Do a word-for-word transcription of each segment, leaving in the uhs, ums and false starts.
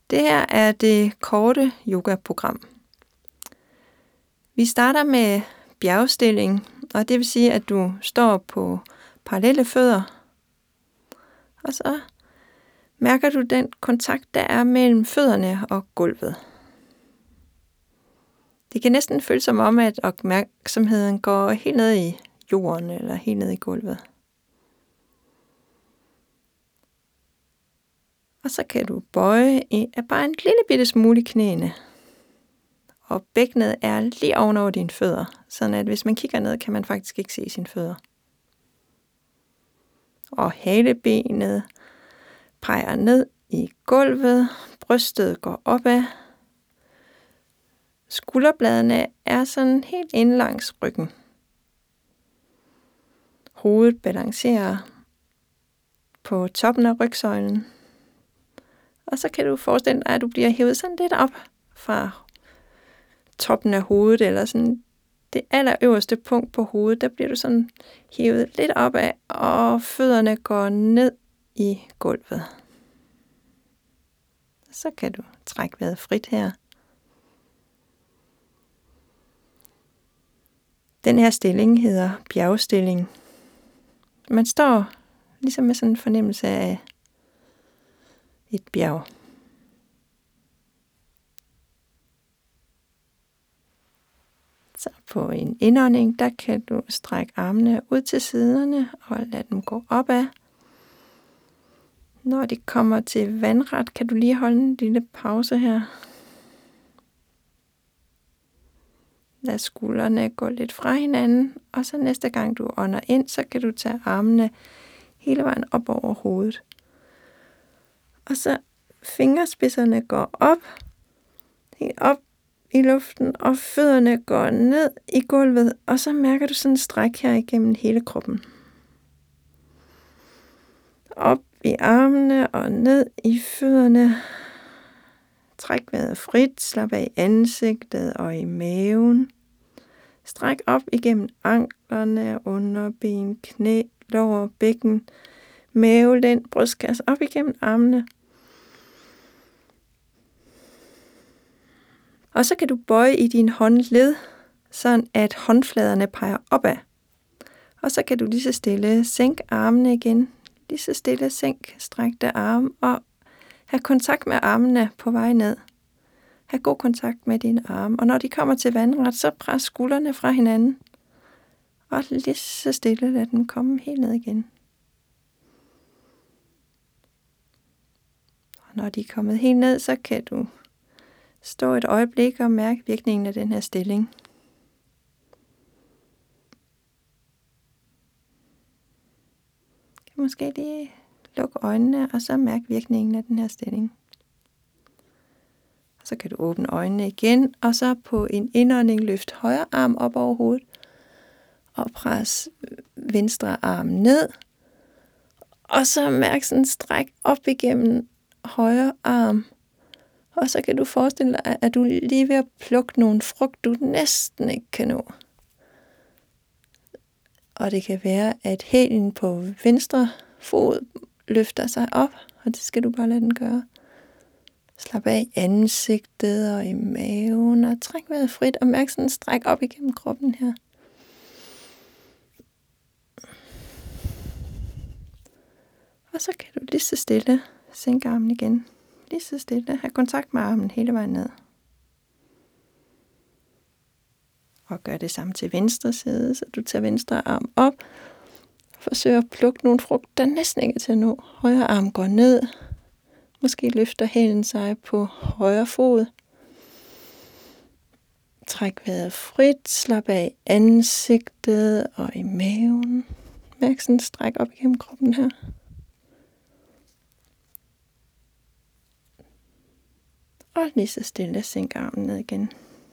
Det her er det korte yoga-program. Vi starter med bjergstilling, og det vil sige, at du står på parallelle fødder. Og så mærker du den kontakt, der er mellem fødderne og gulvet. Det kan næsten føles som om, at opmærksomheden går helt ned i jorden eller helt ned i gulvet. Og så kan du bøje i bare en lille bitte smule i knæene. Og bækkenet er lige ovenover dine fødder, sådan at hvis man kigger ned, kan man faktisk ikke se sine fødder. Og halebenet peger ned i gulvet, brystet går opad. Skulderbladene er sådan helt inde langs ryggen. Hovedet balancerer på toppen af rygsøjlen. Og så kan du forestille dig, at du bliver hævet sådan lidt op fra toppen af hovedet, eller sådan det allerøverste punkt på hovedet, der bliver du sådan hævet lidt op af, og fødderne går ned i gulvet. Så kan du trække vejret frit her. Den her stilling hedder bjergstilling. Man står ligesom med sådan en fornemmelse af et bjerg. Så på en indånding, der kan du strække armene ud til siderne og lade dem gå opad. Når de kommer til vandret, kan du lige holde en lille pause her. Lad skuldrene gå lidt fra hinanden, og så næste gang du ånder ind, så kan du tage armene hele vejen op over hovedet. Og så fingerspidserne går op, helt op i luften, og fødderne går ned i gulvet, og så mærker du sådan en stræk her igennem hele kroppen. Op i armene og ned i fødderne. Træk vejret frit, slap af i ansigtet og i maven. Stræk op igennem anklerne, underben, knæ, lår, bækken, mavelænd, brystkasse, op igennem armene. Og så kan du bøje i din håndled, sådan at håndfladerne peger opad. Og så kan du lige så stille sænke armene igen. Lige så stille sænk strækte arme og have kontakt med armene på vej ned. Ha' god kontakt med dine arme. Og når de kommer til vandret, så pres skuldrene fra hinanden. Og lige så stille lad dem komme helt ned igen. Og når de er kommet helt ned, så kan du stå et øjeblik og mærke virkningen af den her stilling. Du kan måske lige lukke øjnene og så mærke virkningen af den her stilling. Så kan du åbne øjnene igen, og så på en indånding løft højre arm op over hovedet, og pres venstre arm ned, og så mærk sådan en stræk op igennem højre arm, og så kan du forestille dig, at du lige er ved at plukke nogle frugt, du næsten ikke kan nå. Og det kan være, at hælen på venstre fod løfter sig op, og det skal du bare lade den gøre. Slap af i ansigtet og i maven, og træk vejret frit, og mærk sådan en stræk op igennem kroppen her. Og så kan du lige så stille sænke armen igen. Lige så stille. Ha' kontakt med armen hele vejen ned. Og gør det samme til venstre side, så du tager venstre arm op. Forsøg at plukke nogle frugt, der næsten ikke er til at nå. Højre arm går ned. Måske løfter hælen sig på højre fod. Træk vejret frit. Slap af i ansigtet og i maven. Mærk sådan en stræk op igennem kroppen her. Og lige så stille sænk armen ned igen.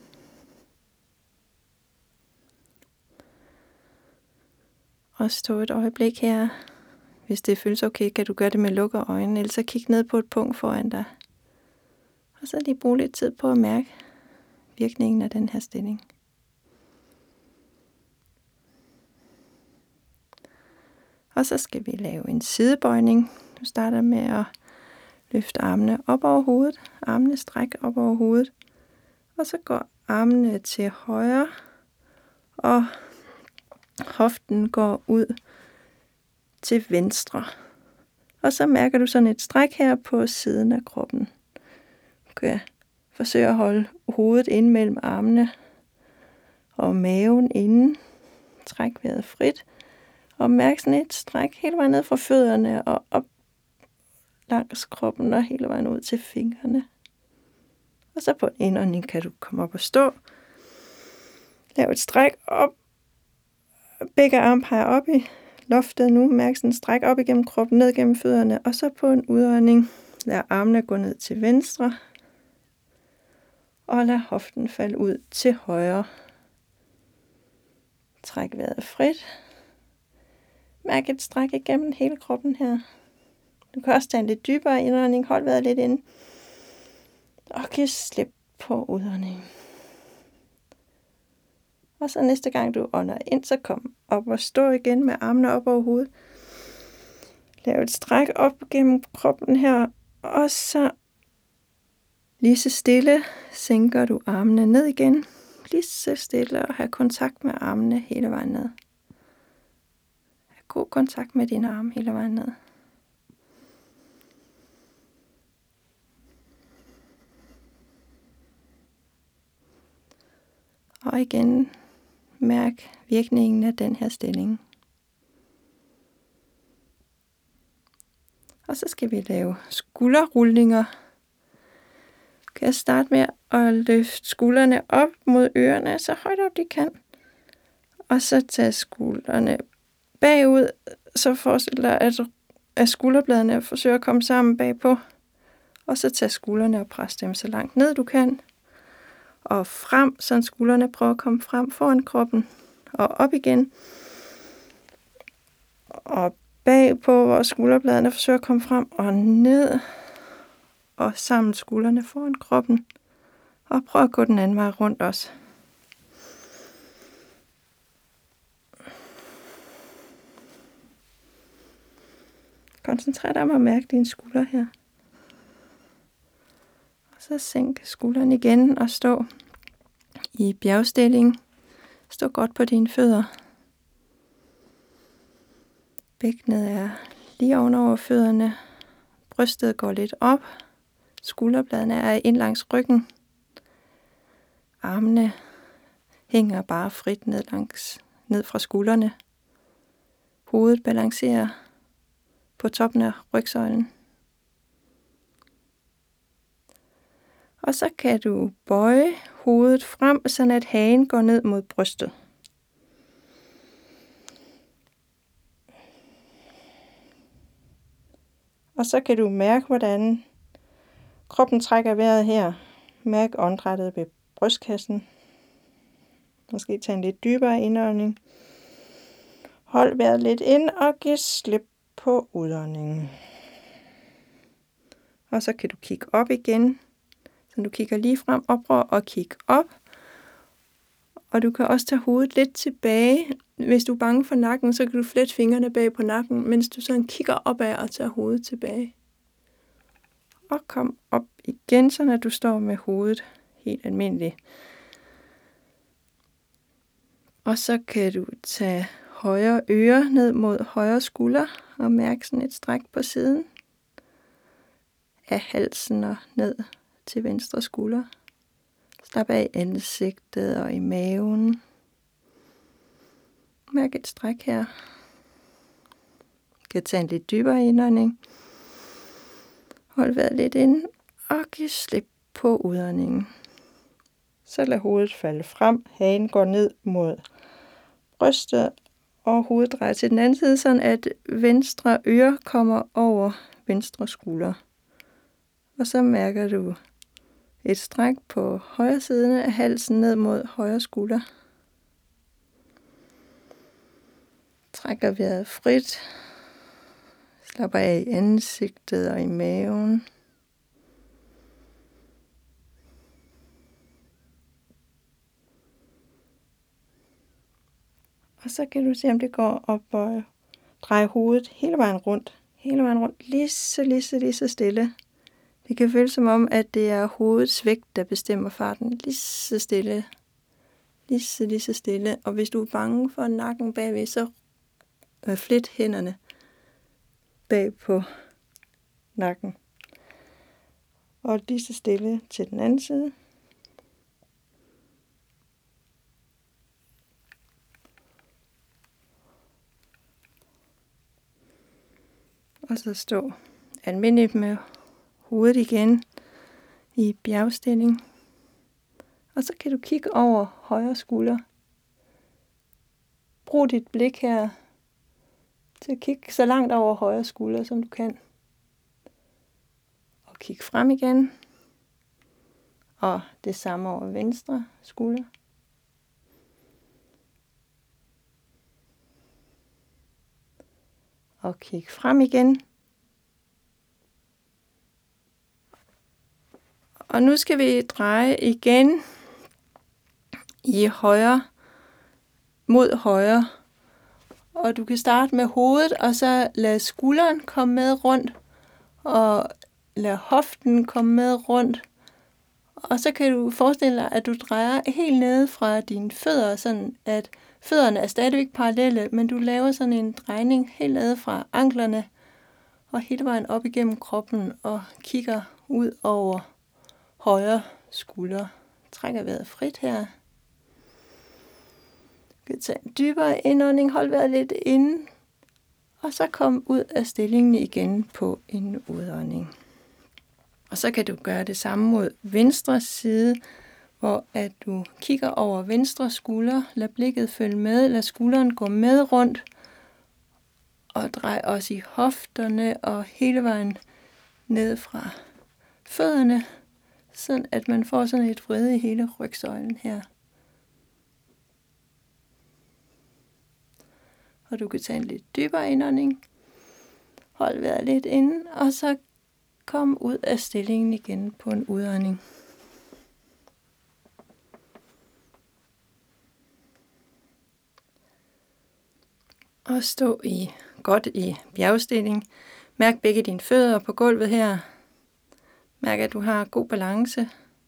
Og stå et øjeblik her. Hvis det føles okay, kan du gøre det med lukkede øjne, eller så kig ned på et punkt foran dig. Og så lige bruge lidt tid på at mærke virkningen af den her stilling. Og så skal vi lave en sidebøjning. Du starter med at Løft armene op over hovedet. Armene stræk op over hovedet. Og så går armene til højre. Og hoften går ud til venstre. Og så mærker du sådan et stræk her på siden af kroppen. Du kan forsøge at holde hovedet inde mellem armene og maven inden. Træk vejret frit. Og mærk sådan et stræk hele vejen ned fra fødderne og op langs kroppen og hele vejen ud til fingrene. Og så på en indånding kan du komme op og stå. Lav et stræk op. Begge arme peger op i loftet nu. Mærk sådan et stræk op igennem kroppen, ned gennem fødderne. Og så på en udånding, lad armene gå ned til venstre. Og lad hoften falde ud til højre. Træk vejret frit. Mærk et stræk igennem hele kroppen her. Du kan også tage en lidt dybere indånding. Hold vejret lidt inde. Og giv slip på udåndingen. Og så næste gang du ånder ind, så kom op og stå igen med armene op over hovedet. Lav et stræk op gennem kroppen her. Og så lige så stille sænker du armene ned igen. Lige så stille og have kontakt med armene hele vejen ned. Ha' god kontakt med dine arme hele vejen ned. Og igen, mærk virkningen af den her stilling. Og så skal vi lave skulderrullinger. Du kan starte med at løfte skuldrene op mod ørerne, så højt op de kan. Og så tage skuldrene bagud, så forestil dig, at, at skulderbladene forsøger at komme sammen bagpå. Og så tage skuldrene og presse dem så langt ned du kan. Og frem, så skuldrene prøver at komme frem foran kroppen. Og op igen. Og bagpå, hvor skulderbladene forsøger at komme frem og ned. Og sammen skuldrene foran kroppen. Og prøv at gå den anden vej rundt også. Koncentrer dig om at mærke dine skuldre her. Og så sænk skuldrene igen og stå i bjergstilling. Stå godt på dine fødder. Bækkenet er lige ovenover fødderne. Brystet går lidt op. Skulderbladene er ind langs ryggen. Armene hænger bare frit ned, langs, ned fra skuldrene. Hovedet balancerer på toppen af rygsøjlen. Og så kan du bøje hovedet frem, så at hagen går ned mod brystet. Og så kan du mærke, hvordan kroppen trækker vejret her. Mærk åndedrættet ved brystkassen. Måske tage en lidt dybere indånding. Hold vejret lidt ind og giv slip på udåndingen. Og så kan du kigge op igen. Så du kigger lige frem og prøver at kigge op. Og du kan også tage hovedet lidt tilbage. Hvis du er bange for nakken, så kan du flette fingrene bag på nakken, mens du sådan kigger opad og tager hovedet tilbage. Og kom op igen, så når du står med hovedet helt almindeligt. Og så kan du tage højre øre ned mod højre skulder og mærke sådan et stræk på siden af halsen og ned til venstre skulder. Slap af i ansigtet og i maven. Mærk et stræk her. Du kan tage en lidt dybere indånding. Hold vejret lidt inde og giv slip på udåndingen. Så lad hovedet falde frem. Hagen går ned mod brystet og hovedet drejer til den anden side, sådan at venstre øre kommer over venstre skulder. Og så mærker du et stræk på højre side af halsen ned mod højre skulder. Trækker vejret frit. Slapper af i ansigtet og i maven. Og så kan du se, om det går op og dreje hovedet hele vejen rundt. Hele vejen rundt. Lige så, lige så, lige så stille. Det kan føles som om, at det er hovedets vægt, der bestemmer farten. Lige så stille. Lige så, lige så stille. Og hvis du er bange for nakken bagved, så øh, flit hænderne bag på nakken. Og lige så stille til den anden side. Og så stå almindeligt med hovedet igen i bjergstilling. Og så kan du kigge over højre skulder. Brug dit blik her til at kigge så langt over højre skulder, som du kan. Og kig frem igen. Og det samme over venstre skulder. Og kig frem igen. Og nu skal vi dreje igen i højre, mod højre. Og du kan starte med hovedet, og så lad skulderen komme med rundt, og lad hoften komme med rundt. Og så kan du forestille dig, at du drejer helt ned fra dine fødder, sådan at fødderne er stadigvæk parallelle, men du laver sådan en drejning helt ned fra anklerne, og hele vejen op igennem kroppen, og kigger ud over højre skulder. Trækker vejret frit her. Du kan tage en dybere indånding, hold vejret lidt inde, og så kom ud af stillingen igen på en udånding. Og så kan du gøre det samme mod venstre side, hvor at du kigger over venstre skulder, lad blikket følge med, lad skulderen gå med rundt, og drej også i hofterne og hele vejen ned fra fødderne, sådan at man får sådan et vrede i hele rygsøjlen her. Og du kan tage en lidt dybere indånding, hold vejret lidt inde, og så kom ud af stillingen igen på en udånding. Og stå i godt i bjergstilling. Mærk begge dine fødder på gulvet her. Mærk, at du har god balance.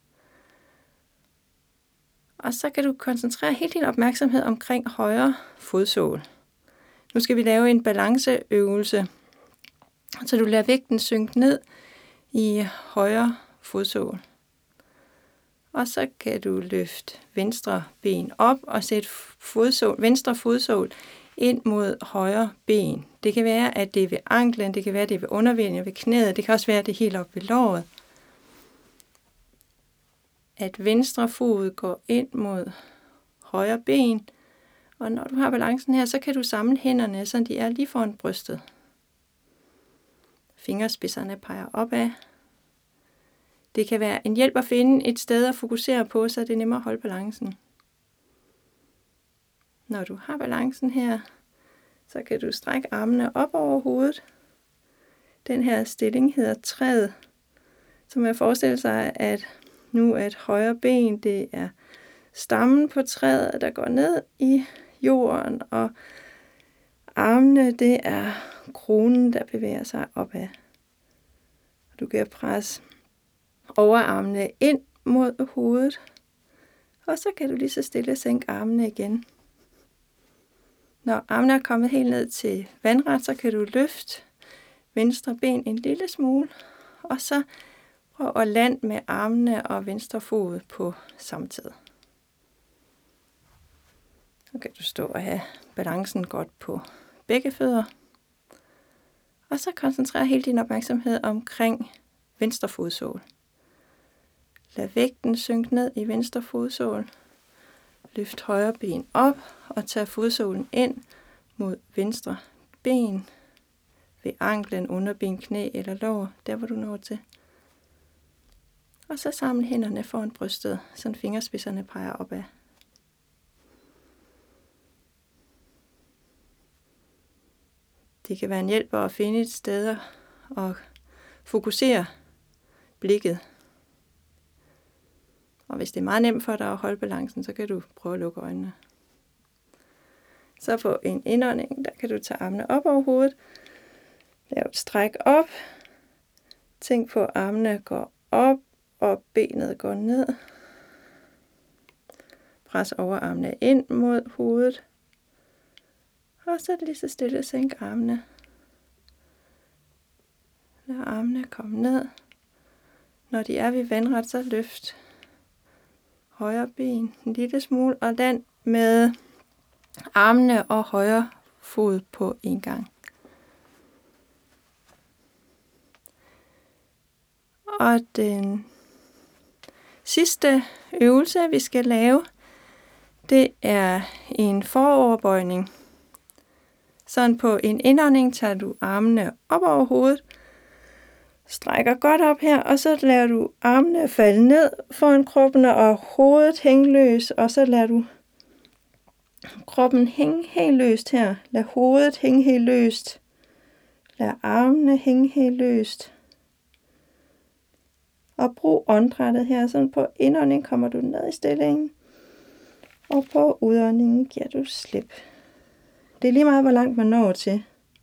Og så kan du koncentrere hele din opmærksomhed omkring højre fodsål. Nu skal vi lave en balanceøvelse, så du lader vægten synke ned i højre fodsål. Og så kan du løfte venstre ben op og sætte fodsål, venstre fodsål ind mod højre ben. Det kan være, at det er ved anklen, det kan være, at det er ved undervæggen, ved knæet, det kan også være, at det er helt op ved låret. At venstre fod går ind mod højre ben, og når du har balancen her, så kan du samle hænderne, så de er lige foran brystet. Fingerspidserne peger opad. Det kan være en hjælp at finde et sted at fokusere på, så det er nemmere at holde balancen. Når du har balancen her, så kan du strække armene op over hovedet. Den her stilling hedder træet, så man forestiller sig, at nu at højre ben, det er stammen på træet, der går ned i jorden, og armene, det er kronen, der bevæger sig opad. Du kan presse overarmene ind mod hovedet, og så kan du lige så stille sænke armene igen. Når armene er kommet helt ned til vandret, så kan du løfte venstre ben en lille smule, og så prøv at lande med armene og venstre fod på samme tid. Så kan du stå og have balancen godt på begge fødder. Og så koncentrer hele din opmærksomhed omkring venstre fodsål. Lad vægten synke ned i venstre fodsål. Løft højre ben op og tag fodsålen ind mod venstre ben, ved anklen, underben, knæ eller lår, der hvor du når til. Og så samle hænderne foran brystet, så fingerspidserne peger opad. Det kan være en hjælp at finde et sted og fokusere blikket. Og hvis det er meget nemt for dig at holde balancen, så kan du prøve at lukke øjnene. Så på en indånding, der kan du tage armene op over hovedet. Lav et stræk op. Tænk på, at armene går op, og benet går ned. Pres overarmene ind mod hovedet. Og så lige så stille sænk armene. Lad armene komme ned. Når de er ved vandret, så løft højre ben en lille smule, og land med armene og højre fod på en gang. Og den sidste øvelse, vi skal lave, det er en foroverbøjning. Sådan på en indånding tager du armene op over hovedet, strækker godt op her, og så lader du armene falde ned foran kroppen og hovedet hænge løs, og så lader du kroppen hænge helt løst her. Lad hovedet hænge helt løst. Lad armene hænge helt løst. Og brug åndedrættet her, sådan på indånding kommer du ned i stillingen, og på udåndingen giver du slip. Det er lige meget, hvor langt man når til.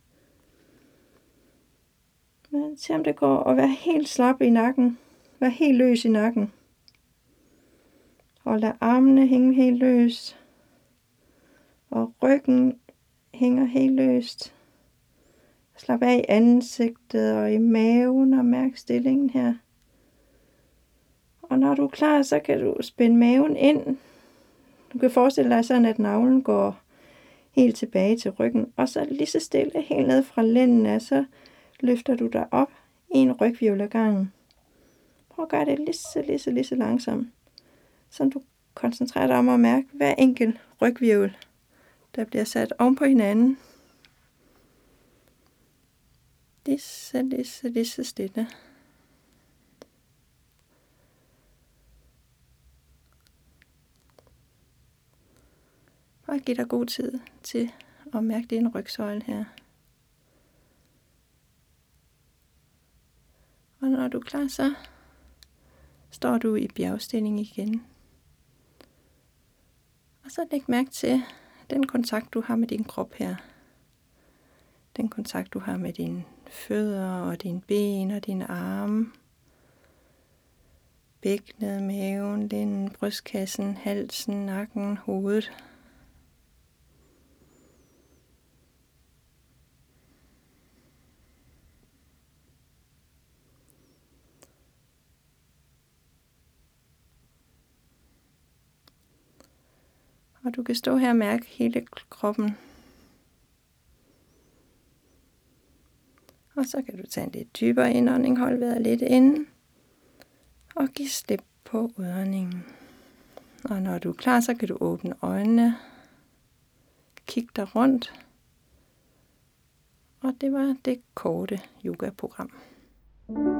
Men se om det går, og vær helt slap i nakken. Vær helt løs i nakken. Og lad armene hænge helt løst. Og ryggen hænger helt løst. Slap af i ansigtet og i maven og mærk stillingen her. Og når du er klar, så kan du spænde maven ind. Du kan forestille dig sådan, at navlen går helt tilbage til ryggen. Og så lige så stille helt ned fra lændene, så løfter du dig op i en rygvirvel ad gangen. Prøv at gøre det lige så, lige så, lige så langsomt. Så du koncentrerer dig om at mærke hver enkelt rygvirvel, der bliver sat oven på hinanden. Lige så, lige så, lige så stille. Bare giv dig god tid til at mærke din rygsøjle her. Og når du er klar, så står du i bjergstilling igen. Og så læg mærke til den kontakt, du har med din krop her. Den kontakt, du har med dine fødder og dine ben og dine arme. Bækkenet, maven, lænden, brystkassen, halsen, nakken, hovedet. Og du kan stå her og mærke hele kroppen. Og så kan du tage en lidt dybere indånding, hold vejret lidt inde. Og give slip på udåndingen. Og når du er klar, så kan du åbne øjnene. Kig dig rundt. Og det var det korte yoga-program.